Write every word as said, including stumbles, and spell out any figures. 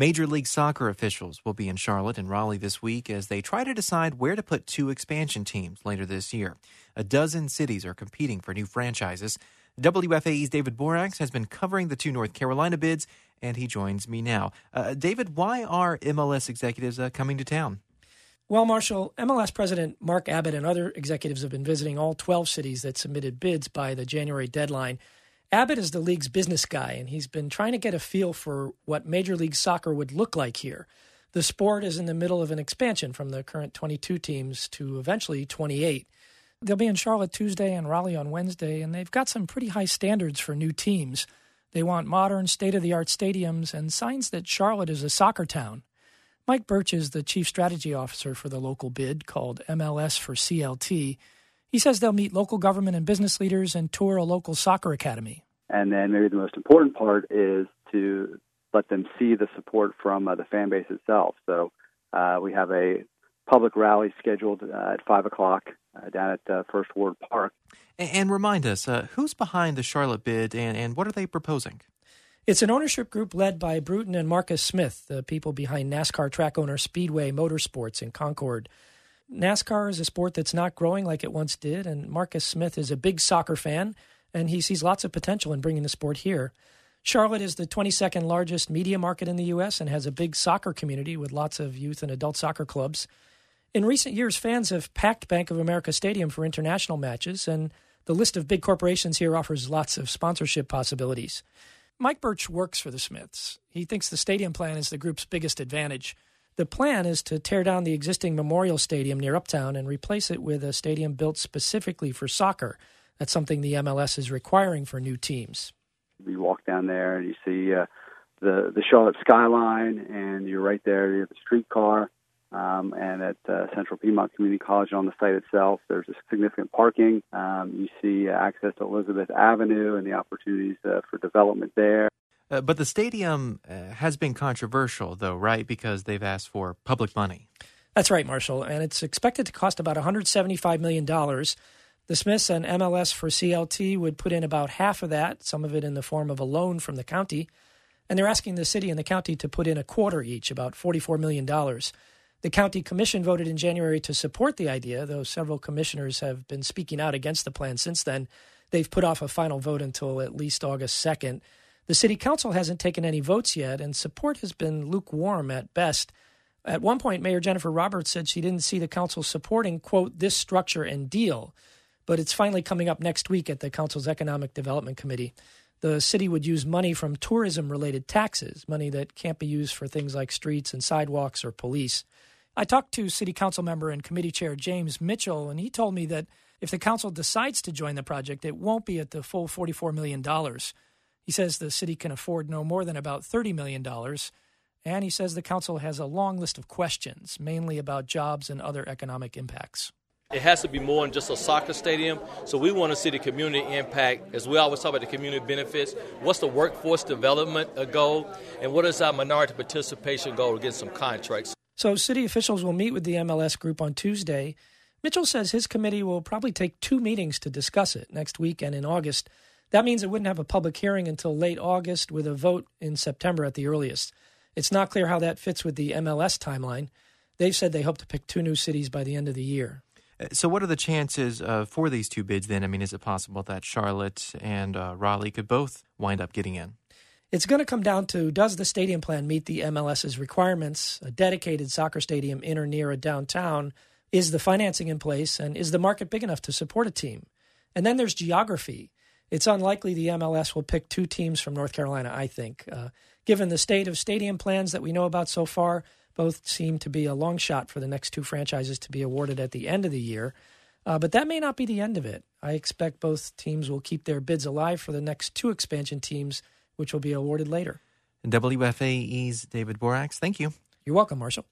Major League Soccer officials will be in Charlotte and Raleigh this week as they try to decide where to put two expansion teams later this year. A dozen cities are competing for new franchises. W F A E's David Borax has been covering the two North Carolina bids, and he joins me now. Uh, David, why are M L S executives uh, coming to town? Well, Marshall, M L S President Mark Abbott and other executives have been visiting all twelve cities that submitted bids by the January deadline. Abbott is the league's business guy, and he's been trying to get a feel for what Major League Soccer would look like here. The sport is in the middle of an expansion from the current twenty-two teams to eventually twenty-eight. They'll be in Charlotte Tuesday and Raleigh on Wednesday, and they've got some pretty high standards for new teams. They want modern, state-of-the-art stadiums and signs that Charlotte is a soccer town. Mike Birch is the chief strategy officer for the local bid called M L S for C L T. He says they'll meet local government and business leaders and tour a local soccer academy. And then maybe the most important part is to let them see the support from uh, the fan base itself. So uh, we have a public rally scheduled uh, at five o'clock uh, down at uh, First Ward Park. And, and remind us, uh, who's behind the Charlotte bid and, and what are they proposing? It's an ownership group led by Bruton and Marcus Smith, the people behind NASCAR track owner Speedway Motorsports in Concord. NASCAR is a sport that's not growing like it once did, and Marcus Smith is a big soccer fan, and he sees lots of potential in bringing the sport here. Charlotte is the twenty-second largest media market in the U S and has a big soccer community with lots of youth and adult soccer clubs. In recent years, fans have packed Bank of America Stadium for international matches, and the list of big corporations here offers lots of sponsorship possibilities. Mike Birch works for the Smiths. He thinks the stadium plan is the group's biggest advantage. The plan is to tear down the existing Memorial Stadium near Uptown and replace it with a stadium built specifically for soccer. That's something the M L S is requiring for new teams. You walk down there and you see uh, the, the Charlotte skyline, and you're right there. You have the streetcar. Um, and at uh, Central Piedmont Community College on the site itself, there's a significant parking. Um, you see uh, access to Elizabeth Avenue and the opportunities uh, for development there. Uh, but the stadium uh, has been controversial, though, right? Because they've asked for public money. That's right, Marshall. And it's expected to cost about one hundred seventy-five million dollars. The Smiths and M L S for C L T would put in about half of that, some of it in the form of a loan from the county. And they're asking the city and the county to put in a quarter each, about forty-four million dollars. The county commission voted in January to support the idea, though several commissioners have been speaking out against the plan since then. They've put off a final vote until at least August second. The city council hasn't taken any votes yet, and support has been lukewarm at best. At one point, Mayor Jennifer Roberts said she didn't see the council supporting, quote, this structure and deal. But it's finally coming up next week at the council's Economic Development Committee. The city would use money from tourism-related taxes, money that can't be used for things like streets and sidewalks or police. I talked to City Council member and committee chair James Mitchell, and he told me that if the council decides to join the project, it won't be at the full forty-four million dollars. He says the city can afford no more than about thirty million dollars, and he says the council has a long list of questions, mainly about jobs and other economic impacts. It has to be more than just a soccer stadium, so we want to see the community impact. As we always talk about the community benefits, what's the workforce development goal, and what is our minority participation goal to get some contracts? So city officials will meet with the M L S group on Tuesday. Mitchell says his committee will probably take two meetings to discuss it, next week and in August. That means it wouldn't have a public hearing until late August with a vote in September at the earliest. It's not clear how that fits with the M L S timeline. They've said they hope to pick two new cities by the end of the year. So what are the chances uh, for these two bids then? I mean, is it possible that Charlotte and uh, Raleigh could both wind up getting in? It's going to come down to, does the stadium plan meet the M L S's requirements? A dedicated soccer stadium in or near a downtown. Is the financing in place? And is the market big enough to support a team? And then there's geography. It's unlikely the M L S will pick two teams from North Carolina, I think. Uh, given the state of stadium plans that we know about so far, both seem to be a long shot for the next two franchises to be awarded at the end of the year. Uh, but that may not be the end of it. I expect both teams will keep their bids alive for the next two expansion teams, which will be awarded later. W F A E's David Borax, thank you. You're welcome, Marshall.